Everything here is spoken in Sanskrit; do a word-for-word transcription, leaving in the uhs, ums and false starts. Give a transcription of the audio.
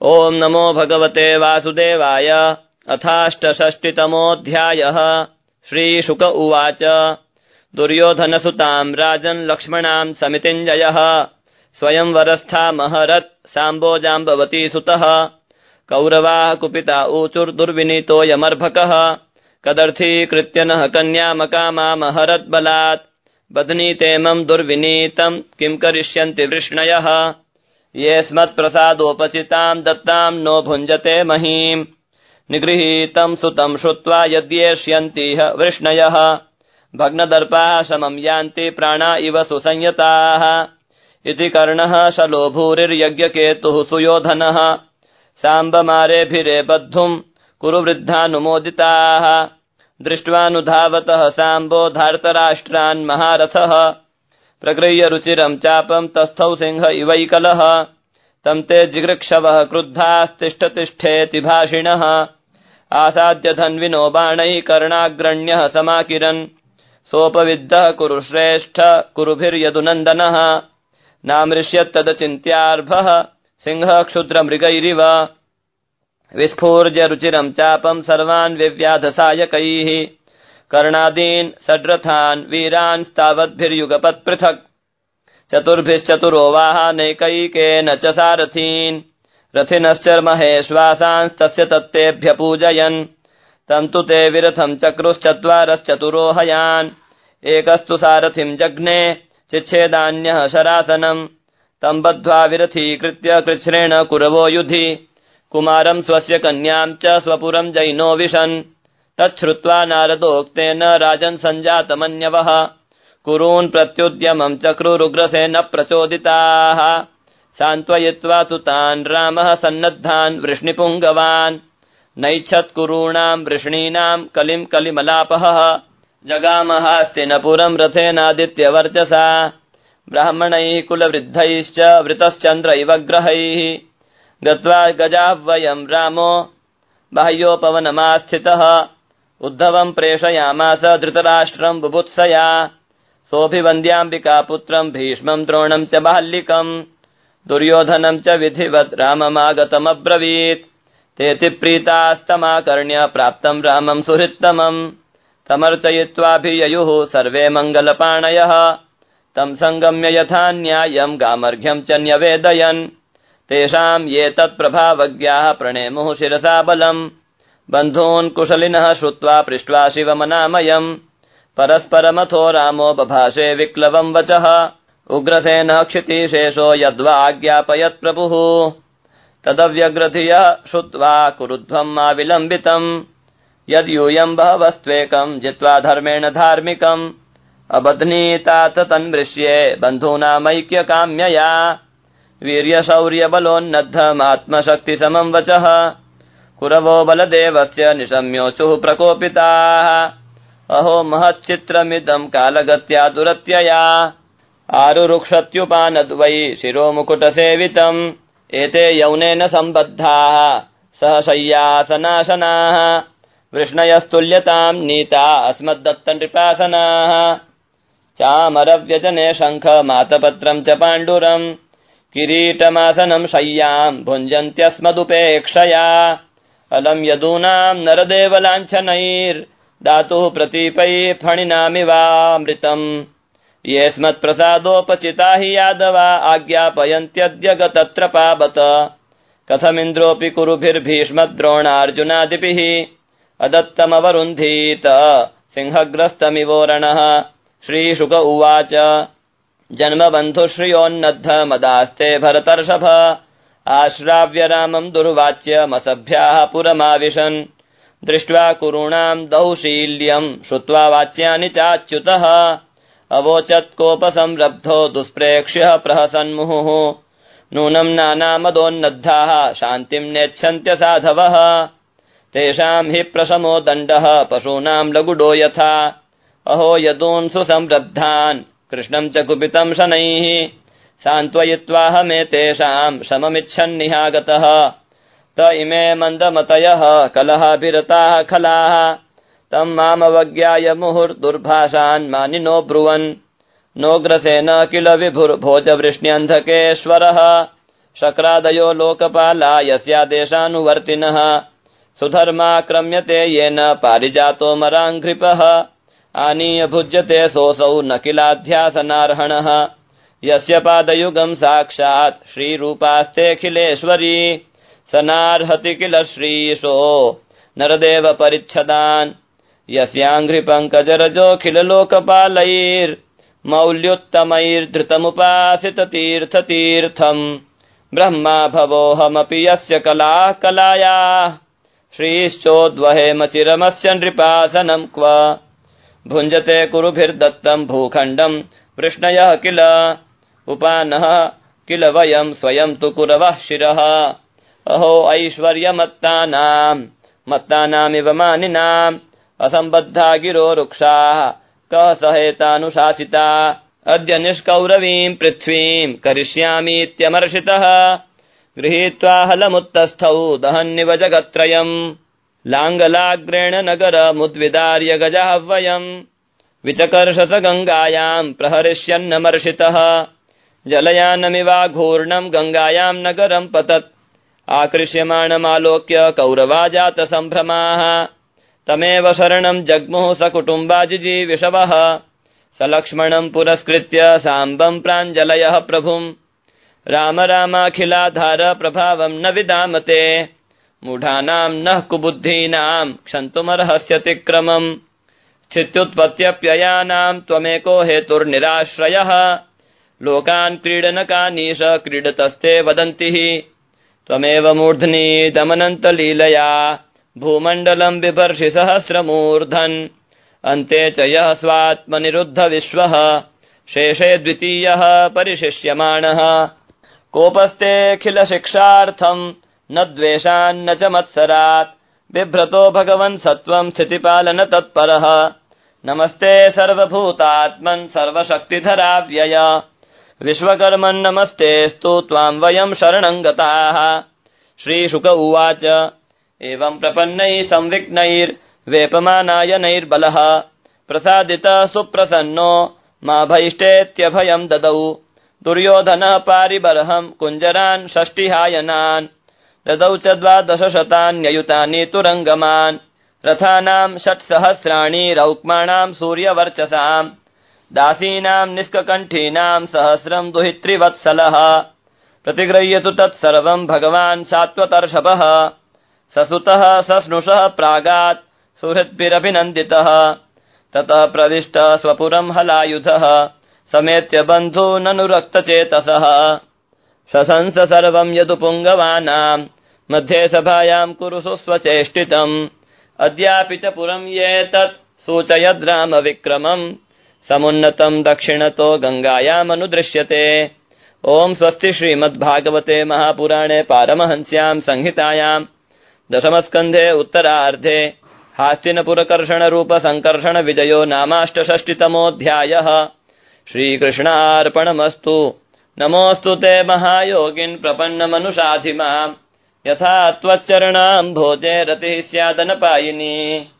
ओम नमो भगवते वासुदेवाय। अथाष्टषष्टितमोऽध्यायः। श्रीशुक उवाच दुर्योधनसुतां राजन् लक्ष्मणां समितिञ्जयः स्वयंवरस्थामहरत् साम्बोजाम्बवती सुतः। कौरवाः कुपिता ऊचुर्दुर्विनीतोऽयमर्भकः कदर्थीकृत्य नः कन्यामकामामहरत् बलात्। बध्नीतेमं दुर्विनीतं किं करिष्यन्ति वृष्णयः। ये स्मत्प्रसादोपचितां दत्तां नो भुञ्जते महीम्। निगृहीतं सुतं श्रुत्वा यद्येष्यन्तीह वृष्णयः। भग्नदर्पाः शमं यान्ति प्राणा इव सुसंयताः। इति कर्णः शलो भूरिर्यज्ञकेतुः सुयोधनः। साम्बमारेभिरे बद्धुं कुरु वृद्धानुमोदिताः। दृष्ट्वानुधावतः साम्बो धार्तराष्ट्रान् महारथः। प्रगृह्य रुचिरं चापं तस्थौ सिंह इवैकलः। तं ते जिगृक्षवः क्रुद्धास्तिष्ठतिष्ठेति भाषिणः। आसाद्य धन्विनो बाणैः कर्णाग्रण्यः समाकिरन्। सोपविद्धः कुरु श्रेष्ठ कुरुभिर्यदुनन्दनः। नामृष्यत्तदचिन्त्यार्भः सिंहः क्षुद्रमृगैरिव। विस्फूर्य रुचिरं चापं सर्वान् विव्याधसायकैः। कर्णादीन् षड्रथान् वीरान् स्तावद्भिर्युगपत् पृथक्। चतुर्भिश्चतुरो वाहनैकैकेन च सारथीन्। रथिनश्च महेश्वासांस्तस्य तत्तेभ्य पूजयन्। तं तु ते विरथं चक्रुश्चत्वारश्चतुरो हयान्। एकस्तु सारथिं जघ्ने चिच्छेदान्यः शरासनम्। तं बद्ध्वा विरथीकृत्य कृच्छ्रेण कुरवो युधि। कुमारं स्वस्य कन्यां च स्वपुरं जैनो विशन्। तच्छ्रुत्वा नारदोक्तेन राजन् सञ्जातमन्यवः। कुरून् प्रत्युद्यमं चक्रुरुग्रसेन प्रचोदिताः। सान्त्वयित्वा तु तान् रामः सन्नद्धान् वृष्णिपुङ्गवान्। नैच्छत्कुरूणां वृष्णीनां कलिं कलिमलापहः। जगामहास्तिनपुरं रथेनादित्यवर्चसा। ब्राह्मणैः कुलवृद्धैश्च वृतश्चन्द्र इव ग्रहैः। गत्वा गजाह्वयं रामो बाह्योपवनमास्थितः। उद्धवं प्रेषयामास धृतराष्ट्रं बुभुत्सया। सोऽभिवन्द्याम्बिकापुत्रं भीष्मं द्रोणं च बाह्लिकम्। दुर्योधनं च विधिवत् राममागतमब्रवीत्। तेति प्रीतास्तमाकर्ण्य प्राप्तं रामं सुहृत्तमम्। तमर्चयित्वाभिययुः सर्वे मङ्गलपाणयः। तं सङ्गम्य यथा न्यायं गामर्घ्यं च न्यवेदयन्। तेषां ये तत्प्रभावज्ञाः प्रणेमुः शिरसा बलम्। बन्धून् कुशलिनः श्रुत्वा पृष्ट्वा शिवमनामयम्। परस्परमथो रामो बभाषे विक्लवं वचः। उग्रसेनः क्षितिशेषो यद्वा आज्ञापयत् प्रभुः। तदव्यग्रधियः श्रुत्वा कुरुध्वं मा विलम्बितम्। यद्यूयं बहवस्त्वेकं जित्वा धर्मेण धार्मिकम्। अबध्नीतात तन्मृष्ये बन्धूनामैक्यकाम्यया। वीर्यशौर्यबलोन्नद्धमात्मशक्तिसमं वचः। कुरवो बलदेवस्य निशम्योचुः प्रकोपिताः। अहो महच्चित्रमिदं कालगत्या दुरत्यया। आरुरुक्षत्युपानद्वै शिरोमुकुटसेवितम्। एते यौनेन सम्बद्धाः सह शय्यासनाशनाः। वृष्णयस्तुल्यतां नीता अस्मद्दत्तनृपासनाः। चामरव्यजने शङ्ख मातपत्रं च पाण्डुरम्। किरीटमासनं शय्यां भुञ्जन्त्यस्मदुपेक्षया। अलं यदूनां नरदेवलाञ्छनैर्दातुः प्रतीपैः फणिनामिवामृतम्। ये स्मत्प्रसादोपचिता हि यादवा आज्ञापयन्त्यद्य गतत्र पावत। कथमिन्द्रोऽपि कुरुभिर्भीष्मद्रोणार्जुनादिभिः। अदत्तमवरुन्धीत सिंहग्रस्तमिवोरणः। श्रीशुक उवाच जन्मबन्धुश्रियोन्नद्ध मदास्ते भरतर्षभ। आश्राव्य रामं दुर्वाच्यमसभ्याः पुरमाविशन्। दृष्ट्वा कुरूणां दौशील्यं श्रुत्वा वाच्यानि चाच्युतः। अवोचत्कोपसंरब्धो दुष्प्रेक्ष्यः प्रहसन्मुहुः। नूनं नानामदोन्नद्धाः शान्तिं नेच्छन्त्य साधवः। तेषां हि प्रशमो दण्डः पशूनां लगुडो यथा। अहो यदून् सुसंरब्धान् कृष्णं च कुपितं शनैः। सान्त्वयित्वाहमेतेषां शममिच्छन्निहागतः। त इमे मन्दमतयः कलहाभिरताः खलाः। तं मामवज्ञाय मुहुर्दुर्भाषान् मानिनो ब्रुवन्। नोग्रसेन किल विभुर्भोजवृष्ण्यन्धकेश्वरः। शक्रादयो लोकपाला यस्यादेशानुवर्तिनः सुधर्माक्रम्यते येन पारिजातो मराङ्घ्रिपः आनीय भुज्यते सोऽसौ न किलाध्यासनार्हणः यस्य पादयुगम् साक्षात् श्रीरूपास्तेऽखिलेश्वरी सनार्हति किल श्रीशो नरदेव परिच्छदान् यस्याङ्घ्रिपङ्कजरजोऽखिललोकपालैर्मौल्योत्तमैर्धृतमुपासिततीर्थतीर्थम् ब्रह्मा भवोऽहमपि यस्य कलाः कलायाः श्रीश्चोद्वहेम चिरमस्य नृपासनम् क्व भुञ्जते कुरुभिर्दत्तम् भूखण्डम् वृष्णयः किल उपानः किल वयम् स्वयं तु कुरवः शिरः अहो ऐश्वर्यमत्तानाम् मत्तानामिव मानिनाम् असम्बद्धा गिरो वृक्षाः कः सहेतानुशासिता अद्य निष्कौरवीम् पृथ्वीम् करिष्यामीत्यमर्षितः गृहीत्वा हलमुत्तस्थौ दहन्निव जगत्त्रयम् लाङ्गलाग्रेण नगरमुद्विदार्य गजः वयम् विचकर्षस गङ्गायाम् प्रहरिष्यन्नमर्षितः जलयानमिवाघूर्णम् गङ्गायाम् नगरम् पतत् आकृष्यमाणमालोक्य कौरवा जातसम्भ्रमाः तमेव शरणम् जग्मुः सकुटुम्बाजिजीविषवः सलक्ष्मणम् पुरस्कृत्य साम्बम् प्राञ्जलयः प्रभुम् राम रामाखिलाधार प्रभावम् न विदामते मूढानाम् नः कुबुद्धीनाम् क्षन्तुमर्हस्यतिक्रमम् स्थित्युत्पत्त्यप्ययानाम् त्वमेको हेतुर्निराश्रयः लोकान् क्रीडनकानीश क्रीडतस्ते वदन्ति त्वमेव मूर्ध्नि दमनन्तलीलया भूमण्डलम् बिभर्षि सहस्रमूर्धन् अन्ते च यः स्वात्मनिरुद्ध विश्वः शेषे द्वितीयः परिशिष्यमाणः कोपस्तेऽखिलशिक्षार्थम् न द्वेषान्न च मत्सरात् बिभ्रतो भगवन् सत्त्वम् स्थितिपालन तत्परः नमस्ते सर्वभूतात्मन् सर्वशक्तिधराव्यय विश्वकर्मन् नमस्तेऽस्तु त्वाम् वयम् शरणम् गताः श्रीशुक उवाच एवम् प्रपन्नैः संविघ्नैर्वेपमानायनैर्बलः प्रसादितः सुप्रसन्नो मा भैष्टेत्यभयम् ददौ दुर्योधनः पारिबर्हम् कुञ्जरान् षष्टिहायनान् ददौ च द्वादशशतान्ययुतानि तुरङ्गमान् रथानाम् षट्सहस्राणि रौक्माणाम् सूर्यवर्चसाम् दासीनाम् निष्ककण्ठीनाम् सहस्रम् दुहित्रिवत्सलः प्रतिगृह्यतु तत्सर्वम् भगवान् सात्वतर्षभः ससुतः सस्नुषः प्रागात् सुहृद्भिरभिनन्दितः ततः प्रविष्टः स्वपुरम् हलायुधः समेत्य बन्धूननुरक्तचेतसः शशंस सर्वम् यदुपुङ्गवानाम् मध्ये सभायाम् कुरु सुस्वचेष्टितम् अद्यापि च पुरम् ये तत् सूचयद्राम विक्रमम् समुन्नतम् दक्षिणतो गङ्गायामनुदृश्यते ओम् स्वस्ति श्रीमद्भागवते महापुराणे पारमहंस्याम् संहितायाम् दशमस्कन्धे उत्तरार्धे हास्तिनपुरकर्षणरूप संकर्षण विजयो नामाष्टषष्टितमोऽध्यायः श्रीकृष्णार्पणमस्तु। नमोऽस्तु ते महायोगिन् प्रपन्नमनुषाधि माम् यथा त्वच्चरणाम् भोजे रतिः स्यादनपायिनी।